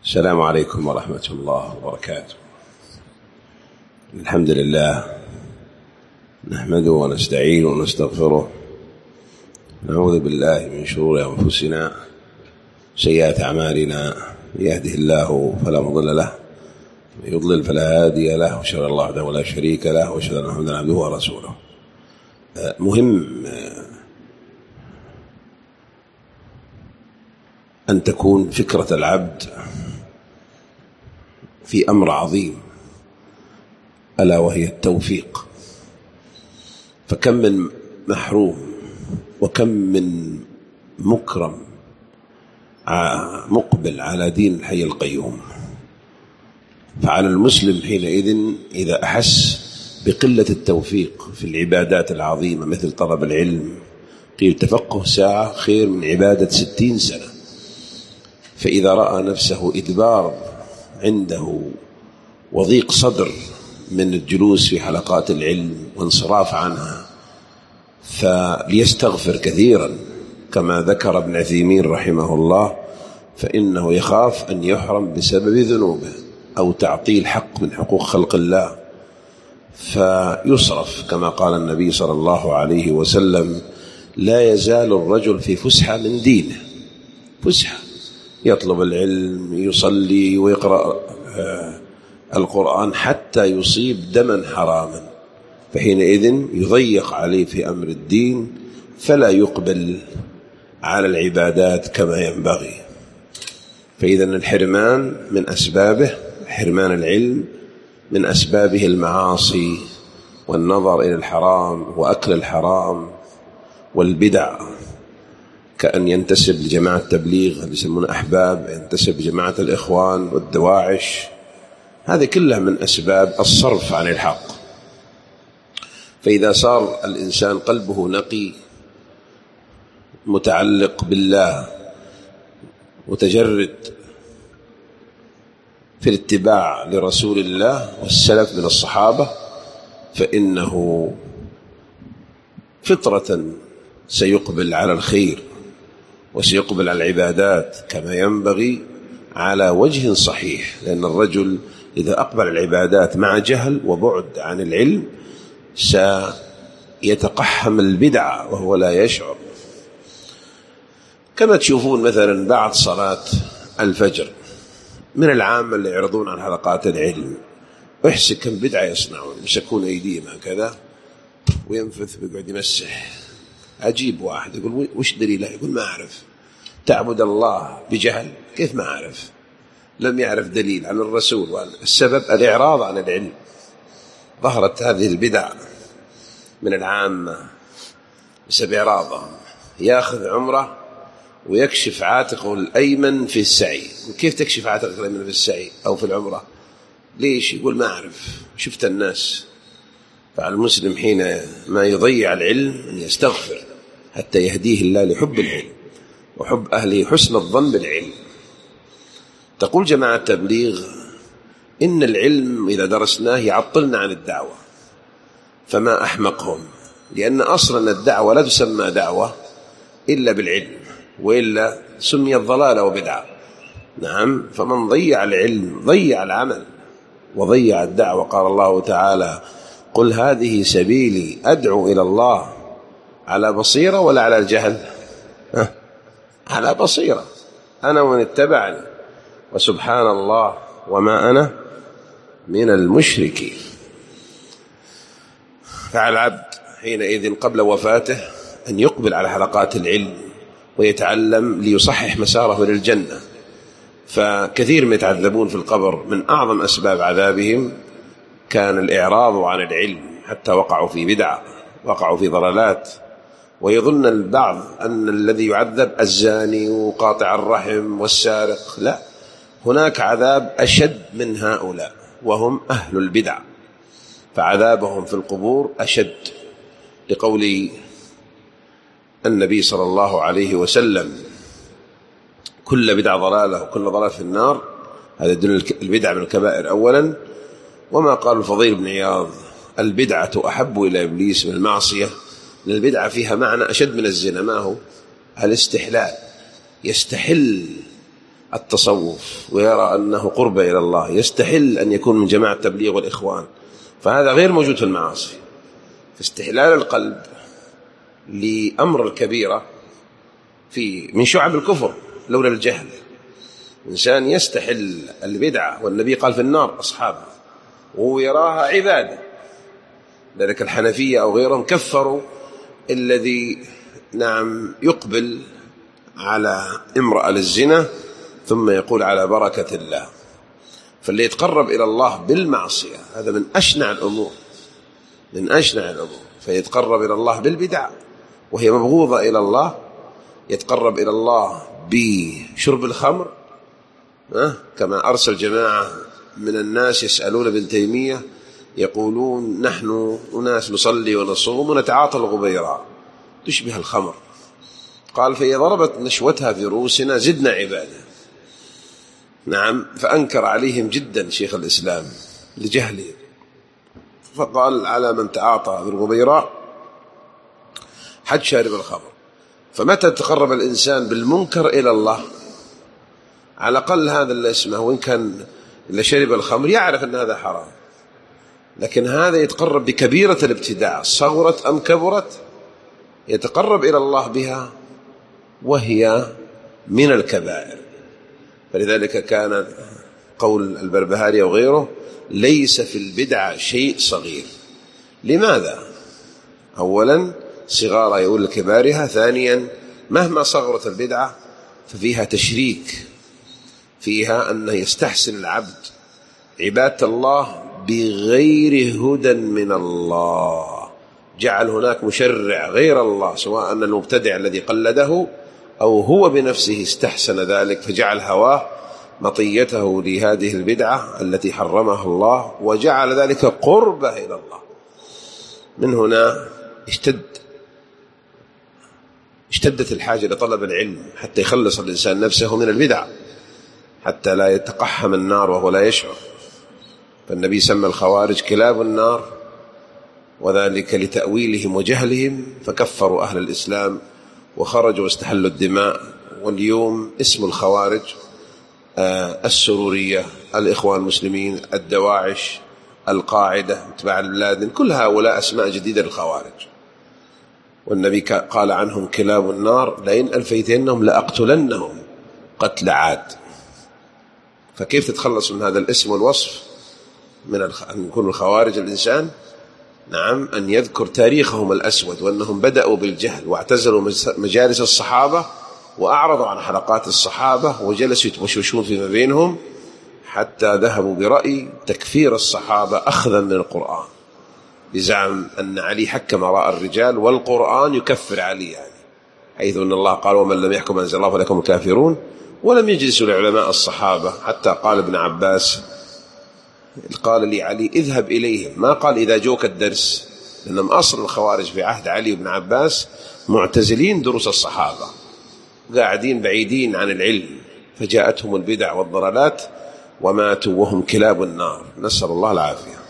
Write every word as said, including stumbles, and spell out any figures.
السلام عليكم ورحمة الله وبركاته. الحمد لله نحمده ونستعينه ونستغفره، نعوذ بالله من شرور أنفسنا سيئات أعمالنا، يهده الله فلا مضل له ويضلل فلا هادي له، وأشهد أن لا إله إلا الله ولا شريك له، وأشهد أن محمدا عبده ورسوله. مهم أن تكون فكرة العبد في أمر عظيم، ألا وهي التوفيق. فكم من محروم وكم من مكرم مقبل على دين الحي القيوم. فعلى المسلم حينئذ إذا أحس بقلة التوفيق في العبادات العظيمة مثل طلب العلم، قيل تفقه ساعة خير من عبادة ستين سنة. فإذا رأى نفسه إدبار عنده وضيق صدر من الجلوس في حلقات العلم وانصراف عنها، فليستغفر كثيرا كما ذكر ابن عثيمين رحمه الله، فإنه يخاف أن يحرم بسبب ذنوبه أو تعطيل حق من حقوق خلق الله، فيصرف كما قال النبي صلى الله عليه وسلم: لا يزال الرجل في فسحة من دينه، فسحة يطلب العلم، يصلي ويقرأ القرآن حتى يصيب دما حراما، فحينئذ يضيق عليه في أمر الدين فلا يقبل على العبادات كما ينبغي. فإذا الحرمان من أسبابه، حرمان العلم من أسبابه المعاصي والنظر إلى الحرام وأكل الحرام والبدع، كأن ينتسب لجماعة التبليغ اللي يسمون أحباب، ينتسب لجماعة الإخوان والدواعش، هذه كلها من أسباب الصرف عن الحق. فإذا صار الإنسان قلبه نقي متعلق بالله متجرد في الاتباع لرسول الله والسلف من الصحابة، فإنه فطرة سيقبل على الخير وسيقبل على العبادات كما ينبغي على وجه صحيح. لأن الرجل إذا أقبل العبادات مع جهل وبعد عن العلم سيتقحم البدع وهو لا يشعر. كما تشوفون مثلا بعد صلاة الفجر من العامة اللي يعرضون عن حلقات العلم ويحسن كم بدعة يصنعون، يمسكون أيديهم هكذا وينفث ويقعد يمسح. عجيب، واحد يقول وش دليله؟ يقول ما أعرف. تعبد الله بجهل؟ كيف ما أعرف؟ لم يعرف دليل عن الرسول. والسبب الإعراض عن العلم. ظهرت هذه البدع من العامة بسبب إعراضهم. يأخذ عمره ويكشف عاتقه الأيمن في السعي. كيف تكشف عاتقك الأيمن في السعي أو في العمرة؟ ليش؟ يقول ما أعرف، شفت الناس. فعلى المسلم حين ما يضيع العلم أن يستغفر حتى يهديه الله لحب العلم وحب أهله، حسن الظن بالعلم. تقول جماعة التبليغ إن العلم إذا درسناه يعطلنا عن الدعوة، فما أحمقهم، لأن أصلا الدعوة لا تسمى دعوة إلا بالعلم، وإلا سميت ضلالة وبدعة. نعم، فمن ضيع العلم ضيع العمل وضيع الدعوة. قال الله تعالى: قل هذه سبيلي أدعو إلى الله على بصيرة ولا على الجهل؟ أه؟ على بصيرة أنا ومن اتبعني، وسبحان الله وما أنا من المشركين. فعلى العبد حينئذ قبل وفاته أن يقبل على حلقات العلم ويتعلم ليصحح مساره للجنة. فكثير من يتعذبون في القبر من أعظم أسباب عذابهم كان الإعراض عن العلم، حتى وقعوا في بدعة، وقعوا في ضلالات. ويظن البعض أن الذي يعذب الزاني وقاطع الرحم والسارق، لا، هناك عذاب أشد من هؤلاء وهم أهل البدع، فعذابهم في القبور أشد، لقول النبي صلى الله عليه وسلم: كل بدع ضلالة وكل ضلال في النار. هذا يدل البدع من الكبائر أولا. وما قال الفضيل بن عياض: البدعة أحب إلى إبليس من المعصية، لأن البدعة فيها معنى أشد من الزنا. ما هو؟ الاستحلال، يستحل التصوف ويرى أنه قرب إلى الله، يستحل أن يكون من جماعة التبليغ والإخوان، فهذا غير موجود في المعاصي. فاستحلال القلب لأمر الكبيرة في من شعب الكفر لولا الجهل. إنسان يستحل البدعة والنبي قال في النار أصحابه وهو يراها عبادة. ذلك الحنفية أو غيرهم كفروا الذي نعم يقبل على امرأة للزنا ثم يقول على بركة الله. فاللي يتقرب إلى الله بالمعصية هذا من أشنع الأمور، من أشنع الأمور. فيتقرب إلى الله بالبدع وهي مبغوضة إلى الله، يتقرب إلى الله بشرب الخمر كما أرسل جماعة من الناس يسألون ابن تيمية يقولون نحن أناس نصلي ونصوم ونتعاطى الغبيرة تشبه الخمر. قال فإذا ضربت نشوتها في رؤوسنا زدنا عبادة. نعم، فأنكر عليهم جدا شيخ الإسلام لجهله، فقال على من تعاطى بالغبيرة حد شارب الخمر. فمتى تقرب الإنسان بالمنكر إلى الله على الأقل هذا اللي اسمه، وإن كان اللي شرب الخمر يعرف أن هذا حرام، لكن هذا يتقرب بكبيرة الابتداع صغرت أم كبرت، يتقرب إلى الله بها وهي من الكبائر. فلذلك كان قول البربهاري وغيره ليس في البدعة شيء صغير. لماذا؟ أولا صغار يقول لكبارها، ثانيا مهما صغرت البدعة ففيها تشريك، فيها أنه يستحسن العبد عبادة الله بغير هدى من الله، جعل هناك مشرع غير الله، سواء أن المبتدع الذي قلده أو هو بنفسه استحسن ذلك فجعل هواه مطيته لهذه البدعة التي حرمها الله وجعل ذلك قربة إلى الله. من هنا اشتد اشتدت الحاجة لطلب العلم حتى يخلص الإنسان نفسه من البدع، حتى لا يتقحم النار وهو لا يشعر. فالنبي سمى الخوارج كلاب النار، وذلك لتأويلهم وجهلهم، فكفروا أهل الإسلام وخرجوا واستحلوا الدماء. واليوم اسم الخوارج السرورية، الإخوان المسلمين، الدواعش، القاعدة، اتباع البلاد، كل هؤلاء أسماء جديدة للخوارج. والنبي قال عنهم كلاب النار لئن ألفيتنهم لأقتلنهم قتل عاد. فكيف تتخلص من هذا الاسم والوصف من أن يكون الخوارج الإنسان؟ نعم، أن يذكر تاريخهم الأسود وأنهم بدأوا بالجهل واعتزلوا مجالس الصحابة وأعرضوا عن حلقات الصحابة وجلسوا يتوشوشون فيما بينهم حتى ذهبوا برأي تكفير الصحابة أخذا من القرآن، بزعم أن علي حكم آراء الرجال والقرآن يكفر علي، يعني حيث أن الله قال ومن لم يحكم أنزل الله فلكم الكافرون. ولم يجلسوا لعلماء الصحابة حتى قال ابن عباس قال لي علي اذهب إليهم، ما قال إذا جوك الدرس، لأنهم أصل الخوارج في عهد علي وابن عباس معتزلين دروس الصحابة، قاعدين بعيدين عن العلم، فجاءتهم البدع والضلالات وماتوا وهم كلاب النار، نسأل الله العافية.